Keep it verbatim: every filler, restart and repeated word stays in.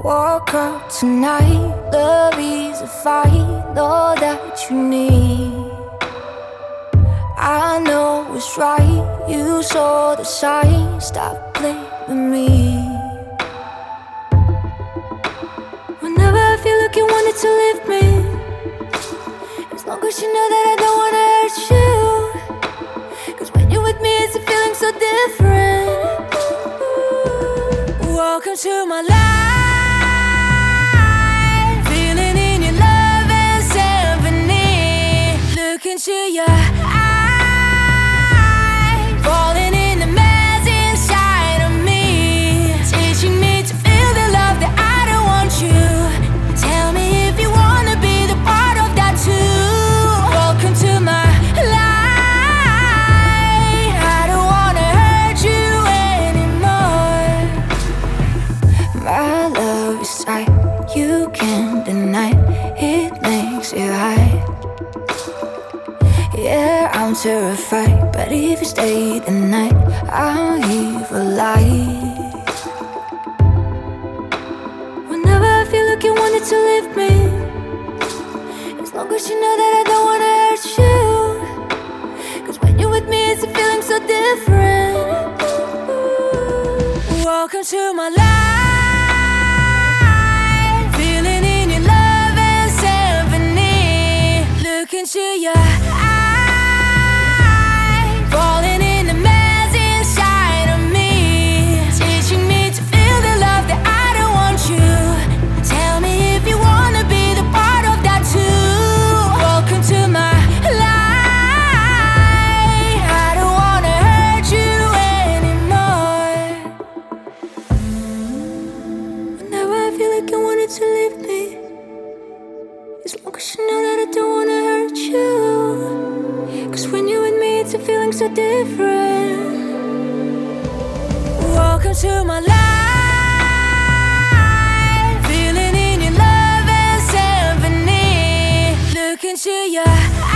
Walk out tonight, love is a fight, all that you need. I know it's right, you saw the sign, stop blaming me. Whenever I feel like you wanted to leave me, as long as you know that I don't wanna hurt you, 'cause when you're with me it's a feeling so different. Welcome to my life. Into your eyes, falling in the mess inside of me, teaching me to feel the love that I don't want you. Tell me if you wanna be the part of that too. Welcome to my life. I don't wanna hurt you anymore. My love is right, you can't deny it, makes it right. Yeah, I'm terrified, but if you stay the night, I'll leave a light. Whenever I feel like you wanted to leave me, as long as you know that I don't wanna hurt you, 'cause when you're with me it's a feeling so different. Welcome to my life, feeling in your love and symphony. Look into your eyes, falling in the mess inside of me, teaching me to feel the love that I don't want you. Tell me if you wanna be the part of that too. Welcome to my life. I don't wanna hurt you anymore. Whenever I feel like you wanted to leave me, as long as you know that I don't wanna hurt you, 'cause when you're with me it's a feeling so different. Welcome to my life, feeling in your love and symphony. Look into your